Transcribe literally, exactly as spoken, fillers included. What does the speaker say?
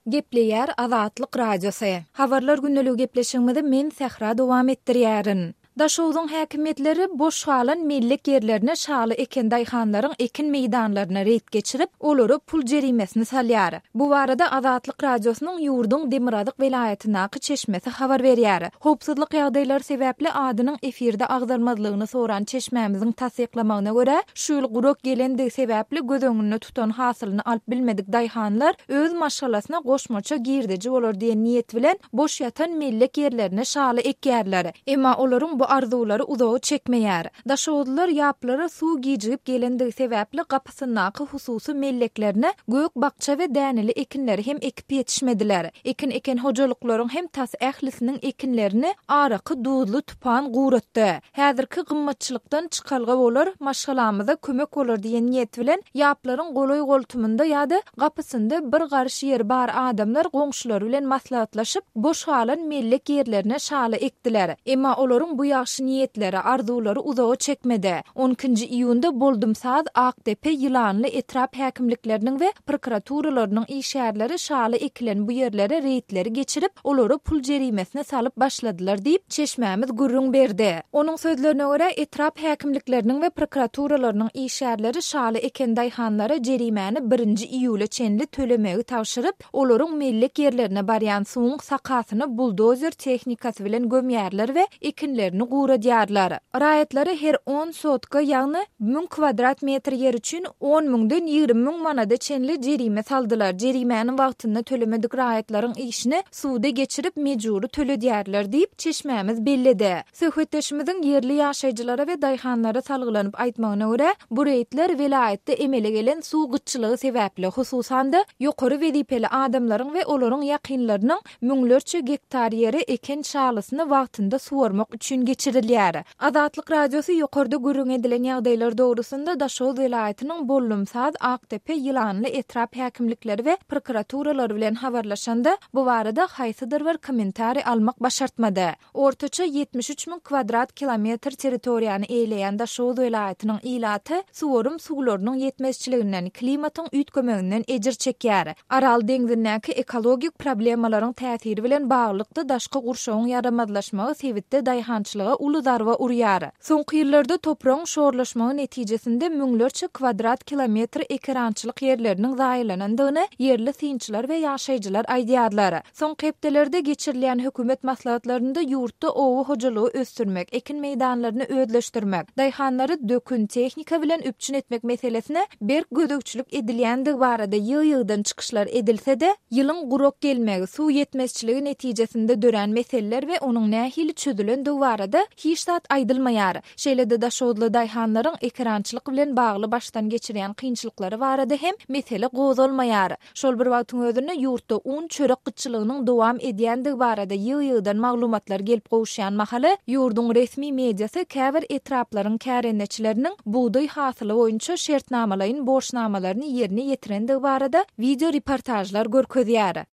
Gepleýär Azatlyk radiosu. Habarlar günneligi gepleşigimizde men Sehra dowam etdirýärin. Daşowdyň häkimetleri boş galan millik yerlerine şaly eken daýhanlaryň ekin meýdanlaryna reýt geçirip, olary pul jerimesini salýar. Bu barada Azatlyk radiosynyň Ýurduň Demiradyk welaýatynaky çeşmesi habar berýär. Howpsuzlyk ýagdaýlary sebäpli adynyň efirde agdarmadlygyny soran çeşmämiziň tasdiklamagyna görä, şuýl guruk gelendigi sebäpli gözöňünde tutan hasylyny alyp bilmedik daýhanlar öz maşgalasyna goşmaça girdici bolar diýen niýet bilen boş ýatan millik yerlerine şaly ekýärler. Emma olaryň bu arzulary uzagy çekmeýär. Daşowdylar ýaplary suw gijip gelendigi sebäpli gapysynaky hususy melleklerine gök bakça we däneli ekinleri hem ekip ýetişmediler. Ekin eken hojalyklaryň hem tas ählisiniň ekinlerini araky duzly tupan guratdy. Häzirki gymmatçylykdan çykalga bolar, maşgalamyza kömek bolar diýen niýet bilen ýaplaryň goloý goltumunda ýa-da gapysynda bir garşy ýer bar adamlar goňşulary bilen maslahatlaşyp boş galan mellek yerlerine şaly ekdiler. Emma olaryň bu ýaşy niýetleri, arzulary uzagy çekmedi. on ikinji iýunda Boldumsaz, Akdepe, Ýylanly etrap häkimlikleriniň we prokuraturalarnyň işgärleri şaly ekilen bu ýerlere reýtleri geçirip, olary pul jerimesine salyp başladylar diýip çeşmämiz gurrun berdi. Onuň sözlerine görä, etrap häkimlikleriniň we prokuraturalarnyň işgärleri şaly eken daýhanlara jerimeni birinji iýule çenli tölemegi tawşyryp, olaryň millik yerlerine barýan suwuň sakasyny buldozer tehnikasy bilen gömýärler we ekinlerini gura diýarlar. Raýatlary her on sotka, ýagny ming kvadrat metr yer üçin on mingden ýygrimi ming manada çenli jerime saldylar. Jerimeniň wagtyny tölemedik raýatlaryň işini suwda geçirip mejburi töledýärler diýip çeşmämiz belledi. Söhbetleşimiziň yerli ýaşaýjylara we daýhanlara salgylanyp aýtmagyna görä, bu reýtler welaýatda emele gelen suw gyçylygy sebäpli hususanda ýokary wedipeli adamlaryň we olaryň ýakynlarynyň müňlerçe gektar ýeri eken şalysyny wagtynda suwarmak üçin geçirilýär. Azatlyk radiosu ýokarda görüň edilen ýagdaýlar dogrusunda Daşow welaýatynyň Bollumsaz, Akdepe, Ýylanly etrap häkimlikleri we prokuraturalary bilen habarlaşanda bu barada haýsydyr bir kommentari almak başartmady. Ortaça ýetmiş üç ming kvadrat kilometr territoriýany eýleýän Daşow welaýatynyň ilaty suwarym suwlarynyň ýetmezçiliginden, klimatyň üýtgemeginden ejir çekýär. Aral deňzindäki ekologik problemalaryň täsiri bilen baglykda daşky gurşawyň ýaramadlaşmagy sebitde daýhançylyga uly darba urýar. Soňky ýyllarda toprağyň şorlaşmagy netijesinde müňlerçe kvadrat kilometr ekrançylyk ýerleriniň zaýylanandygyny yerli synçylar we ýaşaýjylar aýdýarlar. Soňky hepdelerde geçirilýän hökümet maslahatlarynda ýurtda owu hojalygy ösdürmek, ekin meýdanlaryny ödleşdirmek, daýhanlary dökün tehnika bilen üpçün etmek meselesine berk gödökçülük edilýändigi barada ýygy-ýygydan çykyşlar edilse-de, ýylyň gurok gelmegi, suw ýetmezçiligi netijesinde dören meseleler we onuň nähili çözülendigi barada hiç zat aýdylmaýar. Şeýlede Daşowdly daýhanlaryň ekrançylyk bilen bagly başdan geçirýän kynçylyklary barada hem mesele gozalmaýar. Şol bir wagtyň özünde ýurtda un çörek gyçylygynyň dowam edýändigi barada ýygy-ýygydan maglumatlar gelip gowuşýan mahaly ýurduň resmi mediasy käbir etraplaryň kärendeçileriniň buğday hasyly boýunça şertnamalaryň borçnamalaryny ýerine ýetirendigi barada video reportajlar görkezýär.